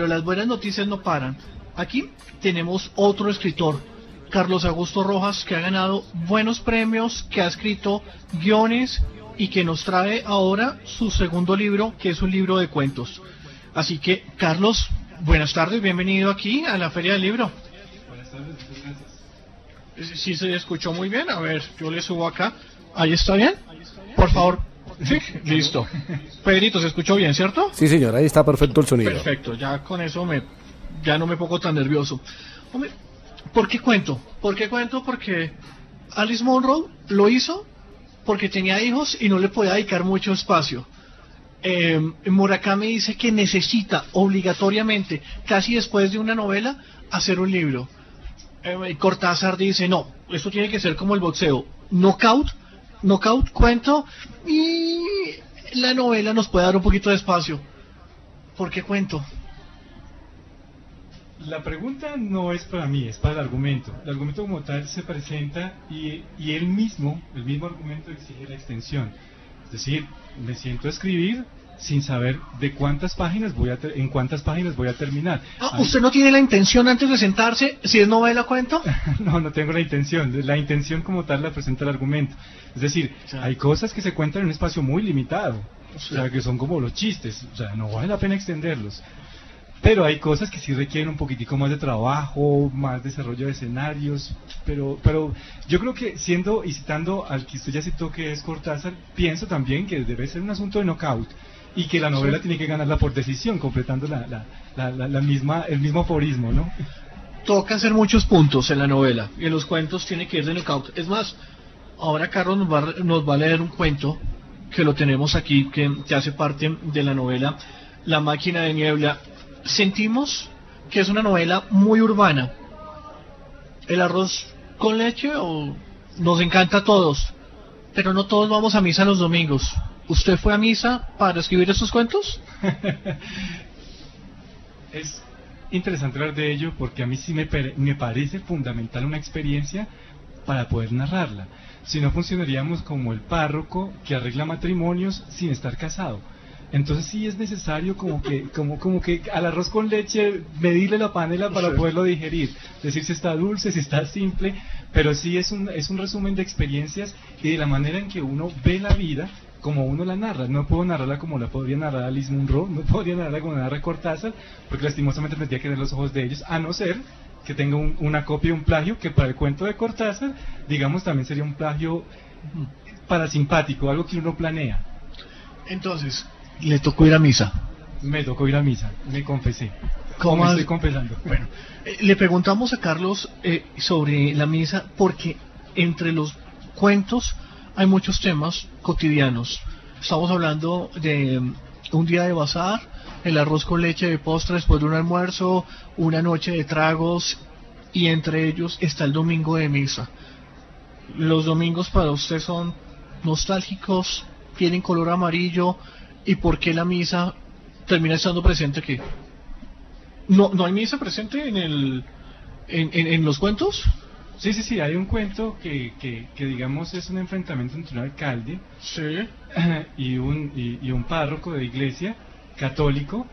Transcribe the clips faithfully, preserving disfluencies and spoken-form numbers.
pero las buenas noticias no paran. Aquí tenemos otro escritor, Carlos Augusto Rojas, que ha ganado buenos premios, que ha escrito guiones y que nos trae ahora su segundo libro, que es un libro de cuentos. Así que, Carlos, buenas tardes, bienvenido aquí a la Feria del Libro. Buenas tardes, muchas gracias. ¿Sí se escuchó muy bien? A ver, yo le subo acá. ¿Ahí está bien? Por favor. Sí, listo. Pedrito, ¿se escuchó bien, cierto? Sí, señor, ahí está perfecto el sonido. Perfecto, ya con eso me, ya no me pongo tan nervioso. Hombre, ¿por qué cuento? ¿Por qué cuento? Porque Alice Munro lo hizo porque tenía hijos y no le podía dedicar mucho espacio. Eh, Murakami dice que necesita obligatoriamente, casi después de una novela, hacer un libro. Eh, Cortázar dice, no, esto tiene que ser como el boxeo, knockout, knockout, cuento, y la novela nos puede dar un poquito de espacio. ¿Por qué cuento? La pregunta no es para mí, es para el argumento. El argumento como tal se presenta y, y él mismo, el mismo argumento exige la extensión. Es decir, me siento a escribir sin saber de cuántas páginas voy a ter- en cuántas páginas voy a terminar. Ah, ¿usted no tiene la intención antes de sentarse, si es novela, cuento? No, no tengo la intención. La intención como tal la presenta el argumento. Es decir, Sí. hay cosas que se cuentan en un espacio muy limitado, Sí. o sea, que son como los chistes, o sea, no vale la pena extenderlos. Pero hay cosas que sí requieren un poquitico más de trabajo, más desarrollo de escenarios, pero pero yo creo que siendo y citando al que usted ya citó, que es Cortázar, pienso también que debe ser un asunto de knockout y que la novela Sí. tiene que ganarla por decisión, completando la, la, la, la, la misma el mismo aforismo, ¿no? Toca hacer muchos puntos en la novela y en los cuentos tiene que ir de knockout. Es más, ahora Carlos nos va, a- nos va a leer un cuento que lo tenemos aquí, que, que hace parte de la novela La máquina de niebla. Sentimos que es una novela muy urbana. El arroz con leche o nos encanta a todos, pero no todos vamos a misa los domingos. ¿Usted fue a misa para escribir esos cuentos? Es interesante hablar de ello porque a mí sí me, pare- me parece fundamental una experiencia para poder narrarla. Si no, funcionaríamos como el párroco que arregla matrimonios sin estar casado. Entonces sí es necesario como que como como que al arroz con leche medirle la panela para Sí. poderlo digerir, decir si está dulce, si está simple, pero sí es un es un resumen de experiencias y de la manera en que uno ve la vida como uno la narra. No puedo narrarla como la podría narrar Alice Munro, no podría narrarla como la narra Cortázar, porque lastimosamente tendría que tener los ojos de ellos, a no ser que tenga un- una copia y un plagio, que para el cuento de Cortázar, digamos, también sería un plagio parasimpático, algo que uno planea. Entonces, le tocó ir a misa. Me tocó ir a misa, me confesé. ¿Cómo ¿Cómo me has- estoy confesando? Bueno, eh, le preguntamos a Carlos eh, sobre la misa porque entre los cuentos hay muchos temas cotidianos. Estamos hablando de mm, un día de bazar, el arroz con leche de postre después de un almuerzo, una noche de tragos y entre ellos está el domingo de misa. Los domingos para usted son nostálgicos, tienen color amarillo, ¿y por qué la misa termina estando presente aquí? ¿No, no hay misa presente en el en, en, en los cuentos? Sí, sí, sí, hay un cuento que, que, que digamos es un enfrentamiento entre un alcalde Sí. y un, y, y un párroco de iglesia católico,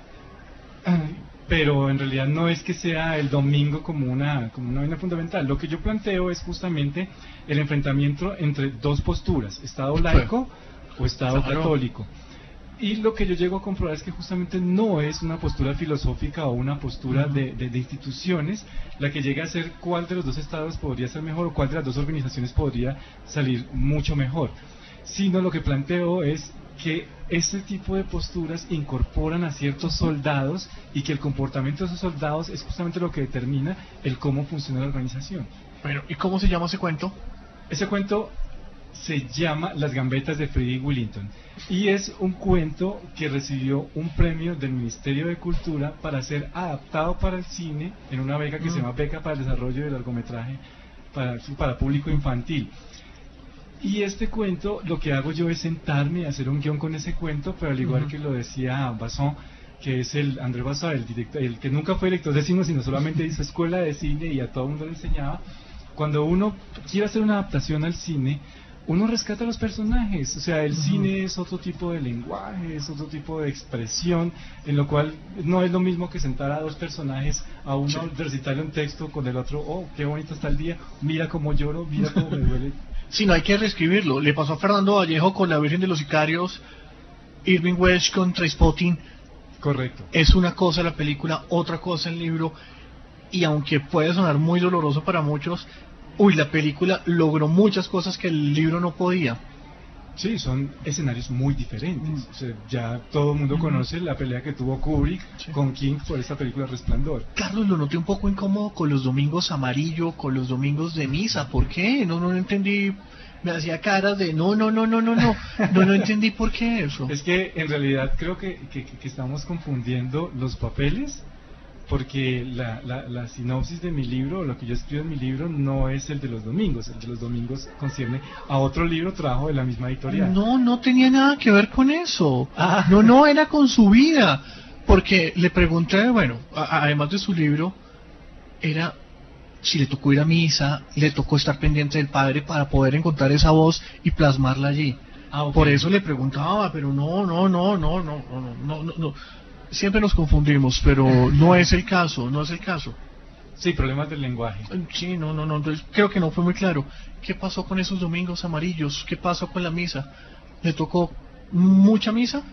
pero en realidad no es que sea el domingo como una, como una vaina fundamental. Lo que yo planteo es justamente el enfrentamiento entre dos posturas, Estado laico o Estado Claro. católico. Y lo que yo llego a comprobar es que justamente no es una postura filosófica o una postura Ujú. de, de, de instituciones la que llega a ser cuál de los dos estados podría ser mejor o cuál de las dos organizaciones podría salir mucho mejor, sino lo que planteo es que este tipo de posturas incorporan a ciertos soldados y que el comportamiento de esos soldados es justamente lo que determina el cómo funciona la organización. Bueno, ¿y cómo se llama ese cuento? Ese cuento se llama Las gambetas de Freddie Willington y es un cuento que recibió un premio del Ministerio de Cultura para ser adaptado para el cine en una beca que Mm. se llama Beca para el Desarrollo de Largometraje para, para Público Infantil. Y este cuento, lo que hago yo es sentarme y hacer un guión con ese cuento, pero al igual Ujú. que lo decía Bazán, que es el André Bazán, el director, el que nunca fue director de cine, sino solamente hizo escuela de cine y a todo el mundo le enseñaba. Cuando uno quiere hacer una adaptación al cine, uno rescata los personajes, o sea, el uh-huh. cine es otro tipo de lenguaje, es otro tipo de expresión, en lo cual no es lo mismo que sentar a dos personajes, a uno sí. recitarle un texto con el otro, oh, qué bonito está el día, mira cómo lloro, mira cómo me duele. Sí, no hay que reescribirlo, le pasó a Fernando Vallejo con La Virgen de los Sicarios, Irving Welsh con Trainspotting. Correcto. Es una cosa la película, otra cosa el libro, y aunque puede sonar muy doloroso para muchos, uy, la película logró muchas cosas que el libro no podía. Sí, son escenarios muy diferentes. Mm. O sea, ya todo el mundo mm. conoce la pelea que tuvo Kubrick sí. con King por esta película Resplandor. Carlos, lo noté un poco incómodo con los domingos amarillo, con los domingos de misa. ¿Por qué? No, no entendí. Me hacía caras de no, no, no, no, no, no. No, no entendí por qué eso. Es que en realidad creo que, que, que estamos confundiendo los papeles. Porque la, la, la sinopsis de mi libro, lo que yo escribo en mi libro, no es el de los domingos. El de los domingos concierne a otro libro, trabajo de la misma editorial. No, no tenía nada que ver con eso. Ah. No, no, era con su vida. Porque le pregunté, bueno, a, además de su libro, era si le tocó ir a misa, le tocó estar pendiente del padre para poder encontrar esa voz y plasmarla allí. Ah, okay. Por eso le preguntaba, pero no, no, no, no, no, no, no, no, no. Siempre nos confundimos, pero no es el caso, no es el caso. Sí, problemas del lenguaje. Sí, no, no, no, entonces creo que no fue muy claro. ¿Qué pasó con esos domingos amarillos? ¿Qué pasó con la misa? ¿Le tocó mucha misa?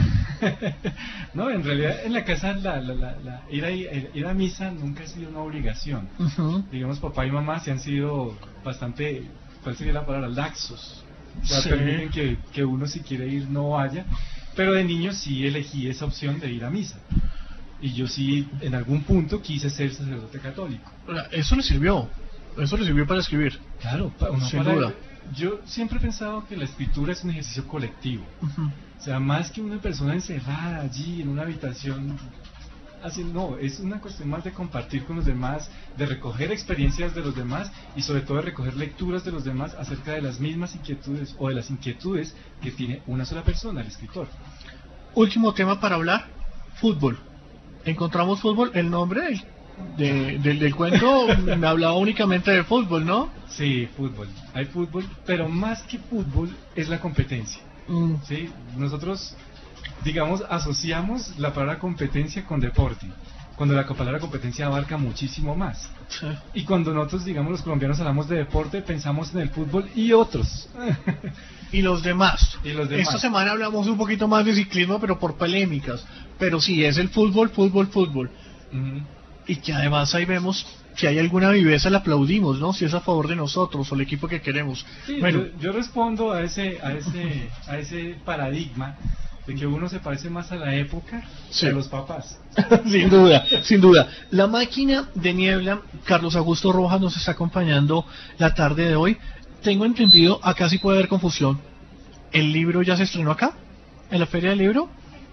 No, en realidad en la casa la, la, la, la, ir, a, ir a misa nunca ha sido una obligación. Uh-huh. Digamos, papá y mamá se han sido bastante, ¿cuál sería la palabra? Laxos. O sea, sí. permiten que, que uno si quiere ir no vaya. Pero de niño sí elegí esa opción de ir a misa. Y yo sí, en algún punto, quise ser sacerdote católico. Eso le sirvió. Eso le sirvió para escribir. Claro, uno sin para, duda. Yo siempre he pensado que la escritura es un ejercicio colectivo. Uh-huh. O sea, más que una persona encerrada allí en una habitación. Así, no, es una cuestión más de compartir con los demás, de recoger experiencias de los demás y sobre todo de recoger lecturas de los demás acerca de las mismas inquietudes o de las inquietudes que tiene una sola persona, el escritor. Último tema para hablar, fútbol. Encontramos fútbol, el nombre de, del, del cuento me hablaba únicamente de fútbol, ¿no? Sí, fútbol, hay fútbol, pero más que fútbol es la competencia. Mm. ¿Sí? Nosotros... digamos, asociamos la palabra competencia con deporte, cuando la palabra competencia abarca muchísimo más. Sí. Y cuando nosotros, digamos, los colombianos hablamos de deporte, pensamos en el fútbol y otros. Y los demás. Y los demás. Esta semana hablamos un poquito más de ciclismo, pero por polémicas. Pero sí, es el fútbol, fútbol, fútbol. Uh-huh. Y que además ahí vemos, si hay alguna viveza la aplaudimos, ¿no? Si es a favor de nosotros o el equipo que queremos. Sí, bueno, yo, yo respondo a ese, a ese, a ese paradigma de que uno se parece más a la época sí. que a los papás. Sin duda, sin duda. La máquina de niebla, Carlos Augusto Rojas nos está acompañando la tarde de hoy. Tengo entendido, acá sí puede haber confusión. ¿El libro ya se estrenó acá? ¿En la Feria del Libro?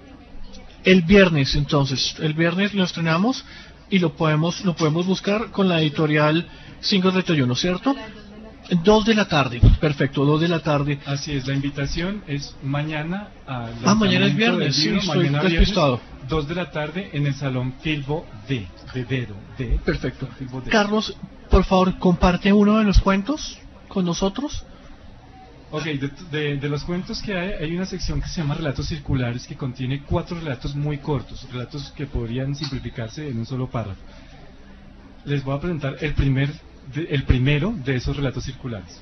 El viernes, entonces. El viernes lo estrenamos y lo podemos, lo podemos buscar con la editorial cinco treinta y uno, ¿cierto? Dos de la tarde, perfecto, dos de la tarde. Así es, la invitación es mañana a Ah, mañana es viernes, sí, estoy despistado. Dos de la tarde en el Salón Filbo D, de Dedo, D. Perfecto. D. Carlos, por favor, comparte uno de los cuentos con nosotros. Ok, de, de, de los cuentos que hay, hay una sección que se llama Relatos Circulares, que contiene cuatro relatos muy cortos, relatos que podrían simplificarse en un solo párrafo. Les voy a presentar el primer... el primero de esos relatos circulares.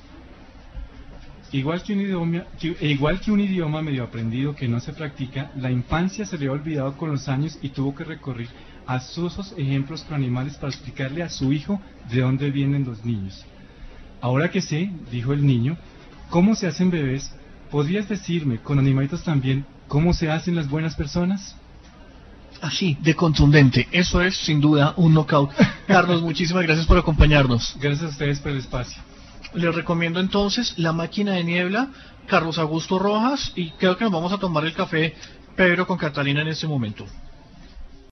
Igual que, un idioma, que, igual que un idioma medio aprendido que no se practica, la infancia se le ha olvidado con los años y tuvo que recurrir a astutos ejemplos con animales para explicarle a su hijo de dónde vienen los niños. Ahora que sé, dijo el niño, cómo se hacen bebés, ¿podrías decirme, con animalitos también, cómo se hacen las buenas personas? Así, de contundente. Eso es, sin duda, un knockout. Carlos, muchísimas gracias por acompañarnos. Gracias a ustedes por el espacio. Les recomiendo entonces La Máquina de Niebla, Carlos Augusto Rojas, y creo que nos vamos a tomar el café Pedro con Catalina en este momento.